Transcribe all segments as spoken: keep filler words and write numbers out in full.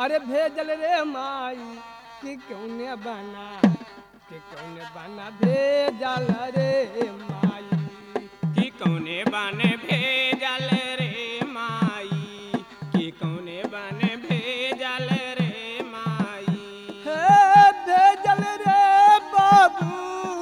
अरे भेजल रे माई कि कौने बना कि कौने बना भेजल रे माई कि कौने बन भेजल रे माई कि कौने बन भेजल रे माई हे भेजल रे बाबू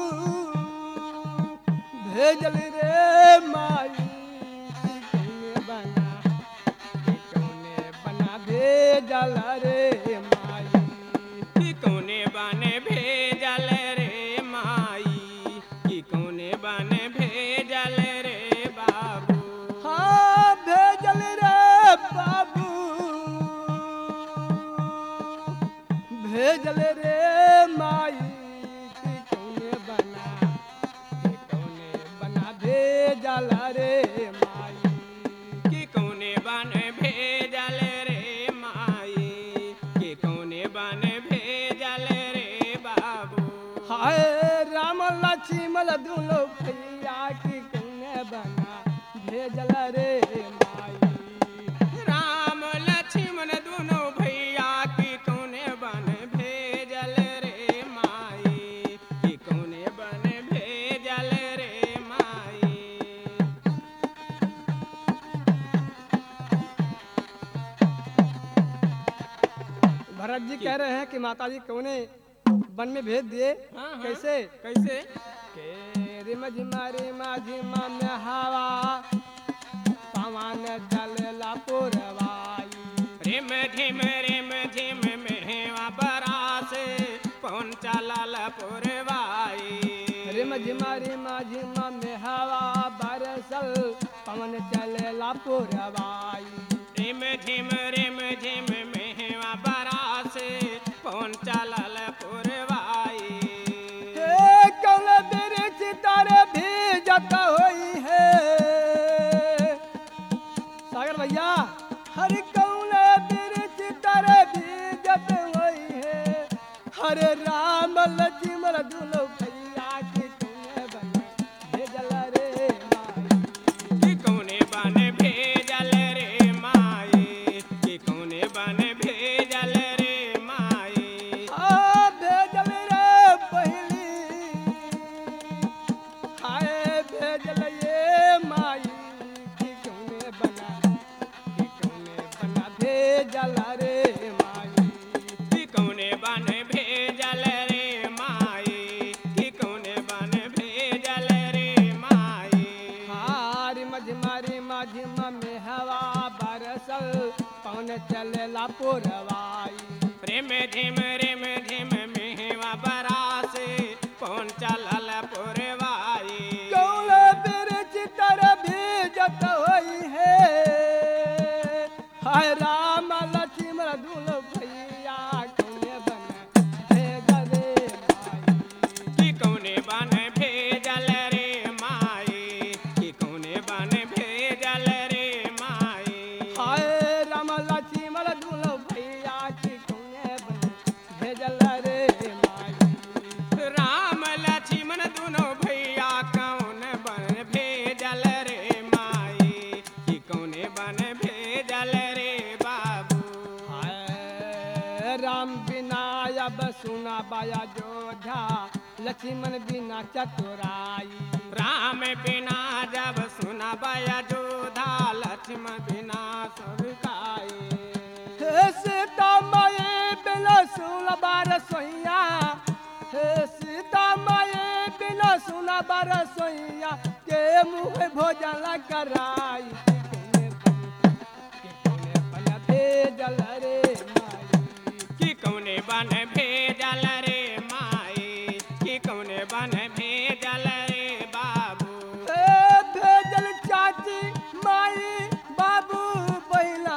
भेजल रे माई कि कौने बना कि कौने बना भेजल रे माई कि कौने बन भेजल रे माई कि कौने बन भेजल रे बाबू हाँ भेजल रे बाबू भेजल रे माई कि कौने बना कि कौने बना भेजल रे माई कि कौने बन भेजल रे माई कि कौने बन भेजल रे बाबू हाय राम लक्ष्मण दुलो भैया कि कौने बना भेजल रे माई राम लक्ष्मण दोनों भैया कि कौने बन भेजल रे माई कि कौने बन भेजल रे माई भरत जी कह रहे हैं कि माता जी कौने वन में भेज दिए हाँ, हाँ। कैसे कैसे के रिम झिमा रिमा झिमा में हवा पवन चलला पुरवाई रिम झिम रिम झिम मेहवा बरास पवन चलल पुरवाई रिम झिमा रिमा झिमा में हवा बरसल पवन चलला पुरवाई रिम झिम रिम झिम मेहवा बरास पवन चलल पुरवाई हे कौन बिरछ तारे भीजत होई है सागर भैया हर कौन बिरछ तारे भीजत होई है हरे राम लक्ष्मण दुलो भैया के कौन बने भेजल रे माई कि कौने बन भेजल रे माई कि कौने बन भेजल रे माई आ भेजल रे पहली हाय भेजल ये माई कि कौने बना कि कौने बना भेजल रे माई कि कौने बन भेजल रे माई कि कौने बन भेजल रे माई हारी मझमारी माझिमा में हवा बरसल पवन चलेला पुरवाई प्रेम झिम रिम झिम मेहवा बरास पवन चलल पुरवाई कौन बिरछ तर भीजत होई है हाय राम लक्ष्मण दुलो भैया कौने बन भेजल रे माई कि कौने बन भेजल रे माई कि कौने बन भेजल रे माई हाय राम लक्ष्मण दुलो भैया की कौने बन भेजल रे माई राम लक्ष्मण दोनों भैया कौन बन भेजल रे माई कि कौने बन भेजल रे बाबू हाय राम बिना अब सुना बाया जोधा लक्ष्मण बिना चतुराई राम बिना जब सुना बया जोधा लक्ष्मण बिना सबकाए हे सीता माए बिना सुन बार सोइया हे सीता माए बिना सुन बार सोइया के मुँह भोजन कराई कि कौने बन भेजल रे माई कि कौने बन भेजल रे माई कि कौने बन भेजल रे बाबू ए भेजल चाची माई बाबू पहिला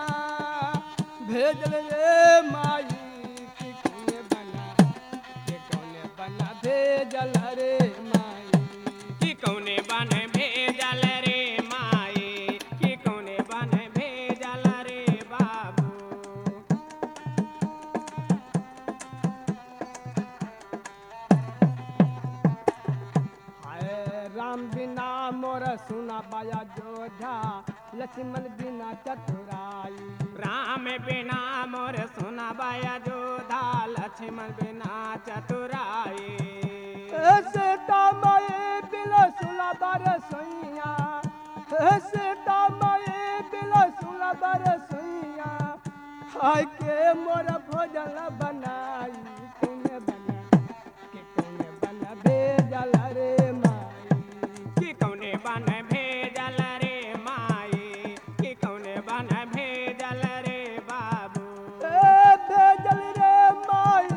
भेजल रे माई कि कौने बना कि कौने बना भेजल रे माई कि कौने बन भेजल रे माई कि कौने बन भेजल रे बाबू राम बिना मोर सुना बाया जोधा लक्ष्मण बिना चतुरा बनाई। राम बिना मोर सुना बाया जोधा, लक्ष्मण बिना चतुराई। सीता माए बिना सुला बरसैया, सीता माए बिना सुला बरसैया, हाय के मोर भोजन बनाई। तूने बना के तूने बना भेजल रे माई, कि कौने बन भेजल रे माई, कि कौने बन भेजल रे बाबू। ए भेजल रे माई,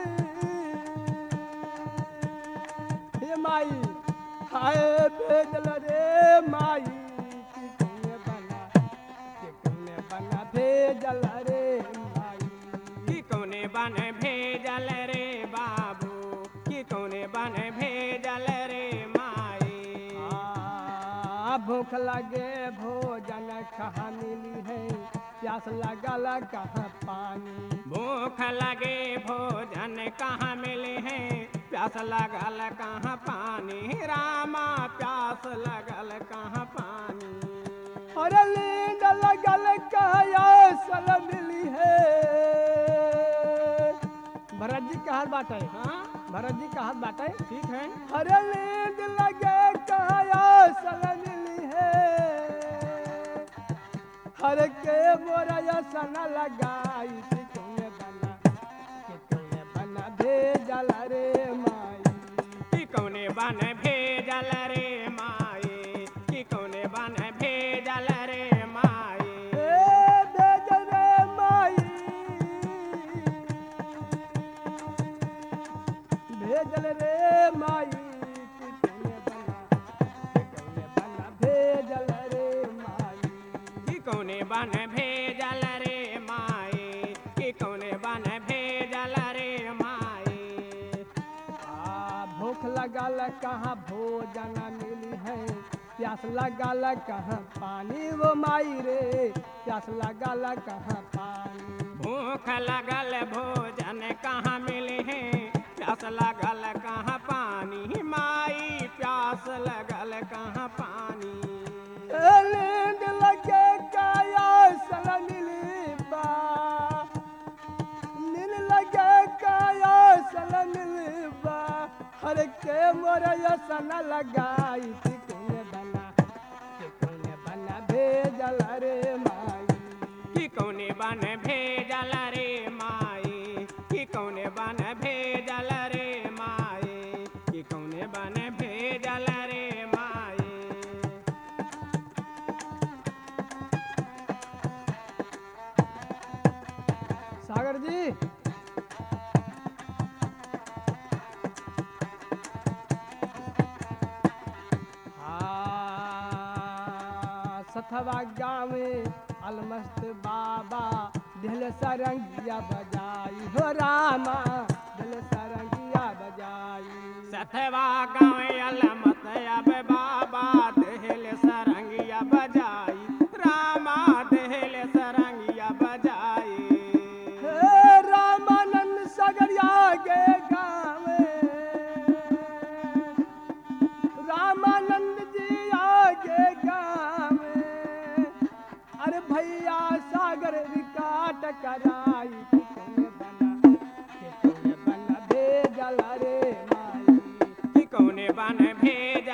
हे माई, हाय भेजल रे माई, कि तूने बना के तूने बना भेजल रे माई। कि कौने बन भेजल रे बाबू, कि कौने बन भेजल रे माई। आ, भूख लगे भोजन कहाँ मिली है, प्यास लगल कहाँ पानी। भूख लगे भोजन कहाँ मिले हैं, प्यास लगल कहाँ पानी। रामा प्यास लगल कहाँ पानी। अरे नींद लगल कहाँ सल मिली है। भरत जी का हाथ बाटे, हाँ भरत जी का हाथ बाटे। ठीक है। अरे नींद लगे कहाँ सल मिली है, हर के मोरा सन लगाई। कि तूने बना कि तूने बना भेजल रे माई, कि कौने बन भेजल रे माई, कि कौने बन भेजल रे माई। ए भेजल रे माई, भेजल रे माई, कि तूने बना कि तूने बना भेजल रे माई। कि कौने बन भेजल रे माई, कि कौने बन भेजल रे माई। आ भूख लगल कहाँ भोजन मिली है, प्यास लगल कहाँ पानी। वो माई रे प्यास लगल कहाँ पानी। भूख लगल भोजन कहाँ मिले हैं, प्यास लगल कहाँ पानी। माई प्यास लगल कहाँ पानी। नींद लगे काया सल मिली बा, नींद लगे काया सल मिली बा, हर के मोर सन लगाई। कि तूने बना कि तूने बना भेजल रे माई, कि कौने बन भेजल रे माई, कि कौने बन भेजल रे माई, कि कौने बन भेजल रे माई। सागर जी हाँ, सथवा गाँव अलमस्त बाबा दिल सरंगिया बजाई। हो रामा दिल सरंगिया बजाई। सथवा गाँव अलमत अब बाबा देहल सरंगिया बजाई। रामा देहल सरंगिया बजाई। हे रामानंद सगरिया के गाँव, रामानंद जी आगे गाँव, अरे भैया सागर रिकाट कराई। कि तूने बना कि तूने बना भेजल रे माई, कि कौने बन भेज